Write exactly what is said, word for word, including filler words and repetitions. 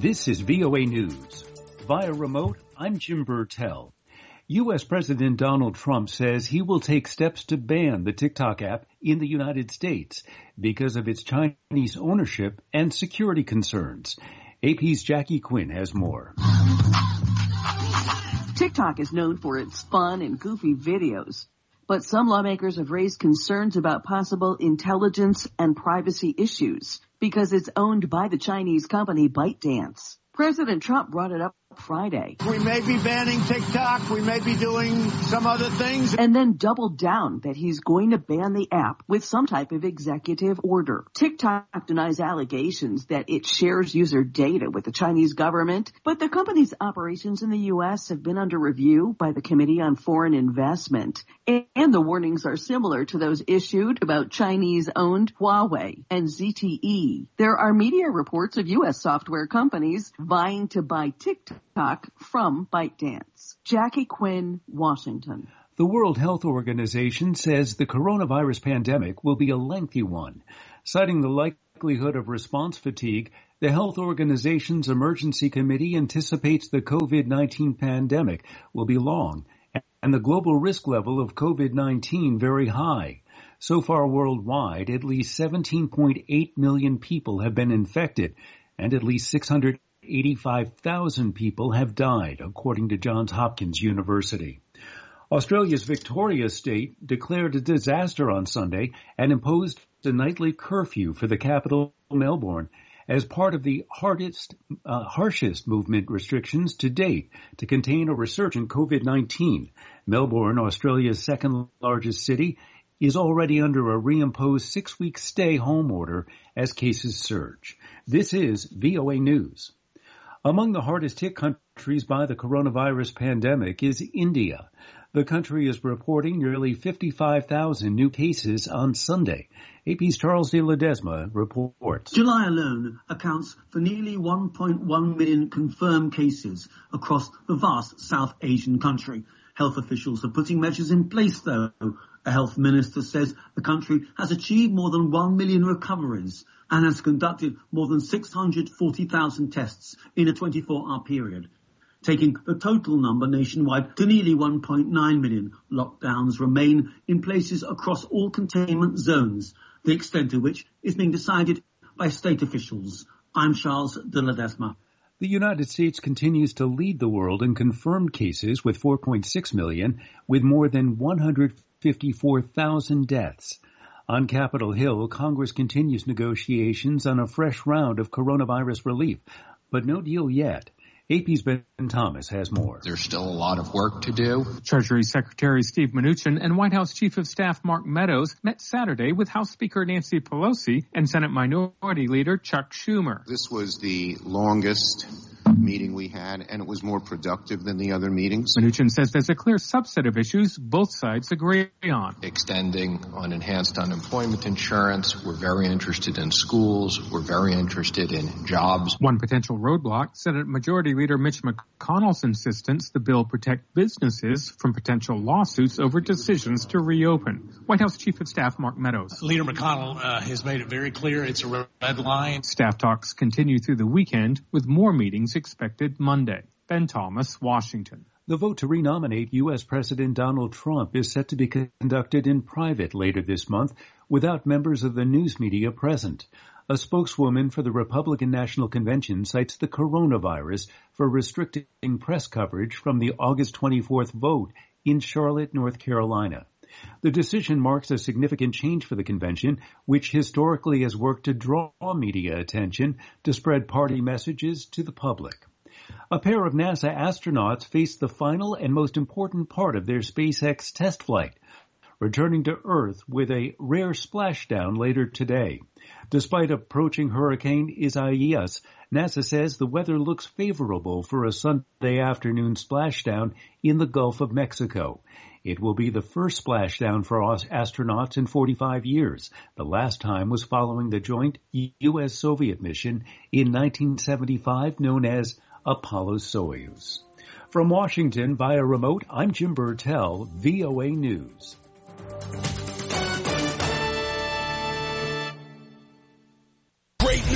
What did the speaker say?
This is V O A News. Via remote, I'm Jim Burtell. U S. President Donald Trump says he will take steps to ban the TikTok app in the United States because of its Chinese ownership and security concerns. A P's Jackie Quinn has more. TikTok is known for its fun and goofy videos, but some lawmakers have raised concerns about possible intelligence and privacy issues because it's owned by the Chinese company ByteDance. President Trump brought it up Friday. We may be banning TikTok. We may be doing some other things. And then doubled down that he's going to ban the app with some type of executive order. TikTok denies allegations that it shares user data with the Chinese government, but the company's operations in the U S have been under review by the Committee on Foreign Investment. And the warnings are similar to those issued about Chinese-owned Huawei and Z T E. There are media reports of U S software companies vying to buy TikTok from ByteDance. Jackie Quinn, Washington. The World Health Organization says the coronavirus pandemic will be a lengthy one. Citing the likelihood of response fatigue, the health organization's emergency committee anticipates the COVID nineteen pandemic will be long and the global risk level of COVID nineteen very high. So far worldwide, at least seventeen point eight million people have been infected and at least six hundred eighty-five thousand people have died, according to Johns Hopkins University. Australia's Victoria state declared a disaster on Sunday and imposed a nightly curfew for the capital, Melbourne, as part of the hardest, uh, harshest movement restrictions to date to contain a resurgent COVID nineteen. Melbourne, Australia's second largest city, is already under a reimposed six-week stay-home order as cases surge. This is V O A News. Among the hardest hit countries by the coronavirus pandemic is India. The country is reporting nearly fifty-five thousand new cases on Sunday. A P's Charles de Ledesma reports. July alone accounts for nearly one point one million confirmed cases across the vast South Asian country. Health officials are putting measures in place, though. A health minister says the country has achieved more than one million recoveries and has conducted more than six hundred forty thousand tests in a twenty-four hour period, taking the total number nationwide to nearly one point nine million. Lockdowns remain in places across all containment zones, the extent of which is being decided by state officials. I'm Charles de Ledesma. The United States continues to lead the world in confirmed cases with four point six million, with more than one hundred fifty-four thousand deaths. On Capitol Hill, Congress continues negotiations on a fresh round of coronavirus relief, but no deal yet. A P's Ben Thomas has more. There's still a lot of work to do. Treasury Secretary Steve Mnuchin and White House Chief of Staff Mark Meadows met Saturday with House Speaker Nancy Pelosi and Senate Minority Leader Chuck Schumer. This was the longest meeting we had, and it was more productive than the other meetings. Mnuchin says there's a clear subset of issues both sides agree on. Extending on enhanced unemployment insurance. We're very interested in schools. We're very interested in jobs. One potential roadblock, Senate Majority Leader Mitch McConnell's insistence the bill protect businesses from potential lawsuits over decisions to reopen. White House Chief of Staff Mark Meadows. Leader McConnell uh, has made it very clear it's a red line. Staff talks continue through the weekend with more meetings expected Monday. Ben Thomas, Washington. The vote to renominate U S. President Donald Trump is set to be conducted in private later this month without members of the news media present. A spokeswoman for the Republican National Convention cites the coronavirus for restricting press coverage from the August twenty-fourth vote in Charlotte, North Carolina. The decision marks a significant change for the convention, which historically has worked to draw media attention to spread party messages to the public. A pair of NASA astronauts faced the final and most important part of their SpaceX test flight, returning to Earth with a rare splashdown later today. Despite approaching Hurricane Isaias, NASA says the weather looks favorable for a Sunday afternoon splashdown in the Gulf of Mexico. It will be the first splashdown for astronauts in forty-five years. The last time was following the joint U S Soviet mission in nineteen seventy-five known as Apollo-Soyuz. From Washington via remote, I'm Jim Burtell, V O A News.